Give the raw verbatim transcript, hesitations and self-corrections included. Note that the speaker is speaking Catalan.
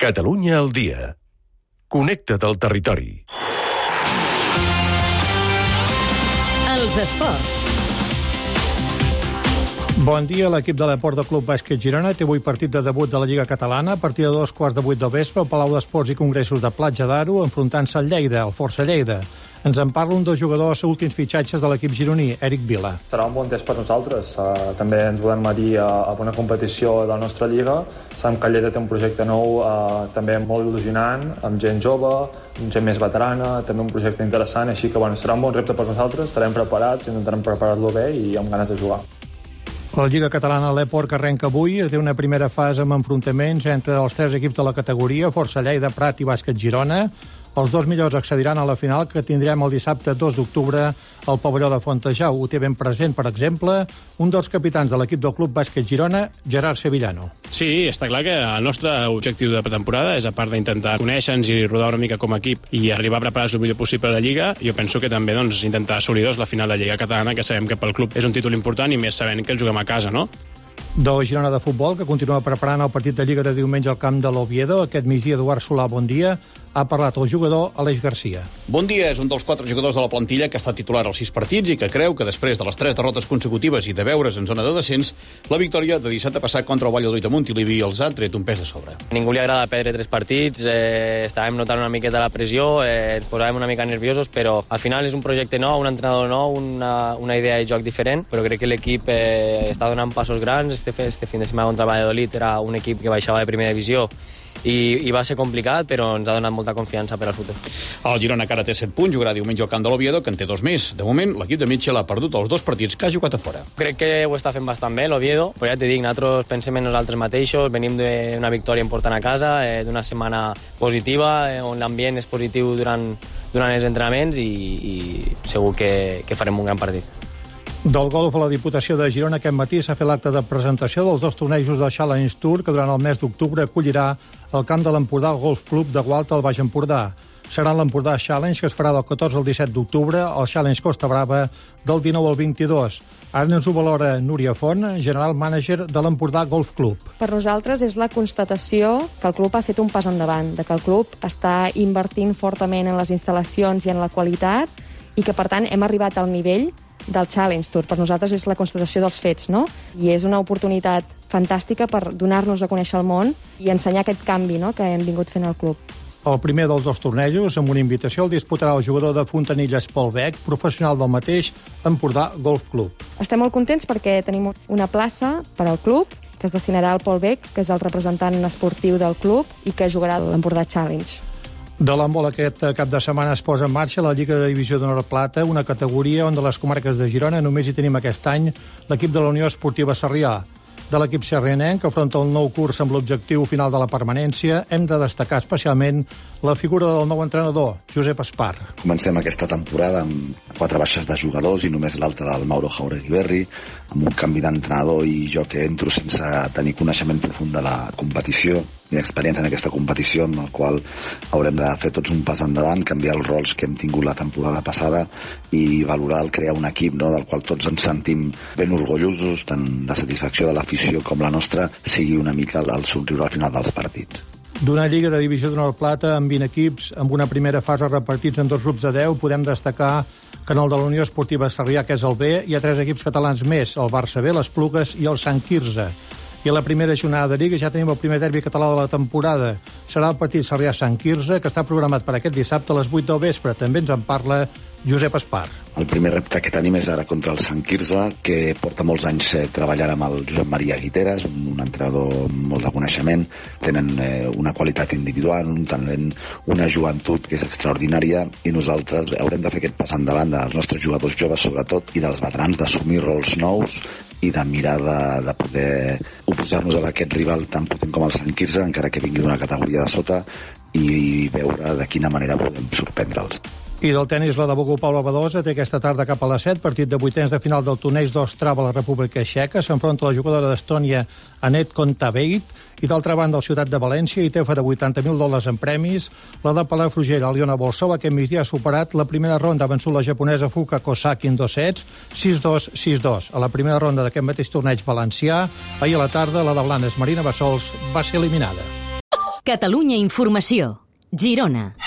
Catalunya al dia. Connecta't al territori. Els esports. Bon dia, l'equip de l'Empordà Club Bàsquet Girona té avui partit de debut de la Lliga Catalana a partir de dos quarts de vuit del vespre al Palau d'Esports i Congressos de Platja d'Aro, enfrontant-se al Lleida, al Força Lleida. Ens en parla un dels jugadors últims fitxatges de l'equip gironí, Eric Vila. Serà un bon test per nosaltres. Uh, també ens volem medir a, a una competició de la nostra lliga. Sabem que el Lleida té un projecte nou, uh, també molt il·lusionant, amb gent jove, amb gent més veterana, també un projecte interessant, així que bueno, serà un bon repte per nosaltres, estarem preparats, intentarem preparar-lo bé i amb ganes de jugar. La Lliga Catalana a l'Eport, que arrenca avui, té una primera fase amb enfrontaments entre els tres equips de la categoria, Força Lleida, Prat i Bàsquet Girona. Els dos millors accediran a la final, que tindrem el dissabte dos d'octubre al pavelló de Fontejau. Ho té ben present, per exemple, un dels capitans de l'equip del Club Bàsquet Girona, Gerard Sevillano. Sí, està clar que el nostre objectiu de pretemporada és, a part d'intentar conèixer-nos i rodar una mica com a equip i arribar a preparar-nos el millor possible a la Lliga, jo penso que també doncs, intentar assolir la final de la Lliga Catalana, que sabem que pel club és un títol important i més sabent que el juguem a casa, no? Del Girona de futbol, que continua preparant el partit de Lliga de diumenge al camp de l'Oviedo. Aquest migdia, Eduard Solà, bon dia. Ha parlat el jugador Aleix Garcia. Bon dia, és un dels quatre jugadors de la plantilla que ha estat titular als sis partits i que creu que després de les tres derrotes consecutives i de veure's en zona de descens, la victòria de dissabte passat contra el Valladolid a Montilivi els ha tret un pes de sobre. A ningú li agrada perdre tres partits, eh, estàvem notant una miqueta la pressió, eh, ens posàvem una mica nerviosos, però al final és un projecte nou, un entrenador nou, una, una idea de joc diferent, però crec que l'equip eh, està donant passos grans. Este, este fin de setmana contra el Valladolid era un equip que baixava de primera divisió I, i va ser complicat, però ens ha donat molta confiança per al futur. El Girona encara té set punts, jugarà diumenge al camp de l'Oviedo, que en té dos més. De moment, l'equip de Mitchell ha perdut els dos partits que ha jugat a fora. Crec que ho està fent bastant bé, l'Oviedo, però ja t'he dit, nosaltres pensem en nosaltres mateixos, venim d'una victòria important a casa, eh, d'una setmana positiva, eh, on l'ambient és positiu durant, durant els entrenaments i, i segur que, que farem un gran partit. Del golf a la Diputació de Girona, aquest matí s'ha fet l'acte de presentació dels dos tornejos del Challenge Tour, que durant el mes d'octubre acollirà el camp de l'Empordà Golf Club de Gualta al Baix Empordà. Serà l'Empordà Challenge, que es farà del catorze al disset d'octubre, el Challenge Costa Brava del dinou al vint-i-dos. Ara ens ho valora Núria Font, general manager de l'Empordà Golf Club. Per nosaltres és la constatació que el club ha fet un pas endavant, de que el club està invertint fortament en les instal·lacions i en la qualitat i que, per tant, hem arribat al nivell del Challenge Tour. Per nosaltres és la constatació dels fets, no? I és una oportunitat fantàstica per donar-nos a conèixer el món i ensenyar aquest canvi, no?, que hem vingut fent al club. El primer dels dos tornejos, amb una invitació, el disputarà el jugador de Fontanilles Pol Bec, professional del mateix Empordà Golf Club. Estem molt contents perquè tenim una plaça per al club que es destinarà al Pol Bec, que és el representant esportiu del club i que jugarà l'Empordà Challenge. De l'handbol aquest cap de setmana es posa en marxa la Lliga de Divisió d'Honor Plata, una categoria on de les comarques de Girona només hi tenim aquest any l'equip de la Unió Esportiva Sarrià. De l'equip sarrianenc, que afronta el nou curs amb l'objectiu final de la permanència, hem de destacar especialment la figura del nou entrenador, Josep Espar. Comencem aquesta temporada amb quatre baixes de jugadors i només l'alta del Mauro Jauregui, amb un canvi d'entrenador i jo que entro sense tenir coneixement profund de la competició ni experiència en aquesta competició, amb el qual haurem de fer tots un pas endavant, canviar els rols que hem tingut la temporada passada i valorar el crear un equip, no?, del qual tots ens sentim ben orgullosos, tant la satisfacció de l'afició com la nostra sigui una mica el somriure al final dels partits. D'una Lliga de Divisió d'Honor Plata amb vint equips, amb una primera fase repartits en dos grups de deu, podem destacar que en el de la Unió Esportiva Sarrià, que és el B, hi ha tres equips catalans més, el Barça B, les Plugues i el Sant Quirze. I a la primera jornada de Lliga ja tenim el primer derbi català de la temporada. Serà el partit Sarrià-Sant Quirze, que està programat per aquest dissabte a les vuit del vespre. També ens en parla Josep Espar. El primer repte que tenim és ara contra el Sant Quirze, que porta molts anys eh, treballant amb el Josep Maria Guiteras, un, un entrenador amb molt de coneixement. Tenen eh, una qualitat individual, un talent, una joventut que és extraordinària i nosaltres haurem de fer aquest pas endavant dels nostres jugadors joves, sobretot, i dels veterans, d'assumir rols nous i de mirar de, de poder oposar-nos a aquest rival tan potent com el Sant Quirze, encara que vingui d'una categoria de sota, i veure de quina manera podem sorprendre'ls. I del tenis, la de Bogu Paula Badosa té aquesta tarda cap a les set, partit de vuitens de final del torneig d'Ostrava a la República Txeca. S'enfronta la jugadora d'Estònia Anett Kontaveit i d'altra banda el Ciutat de València i té oferta vuitanta mil dòlars en premis. La de Palafrugell, Aliona Bolsova, aquest migdia ha superat la primera ronda, ha vençut la japonesa Fuka Kosaki en dos sets, sis dos, sis dos. A la primera ronda d'aquest mateix torneig valencià, ahir a la tarda, la de Blanes, Marina Bassols, va ser eliminada. Catalunya Informació. Girona.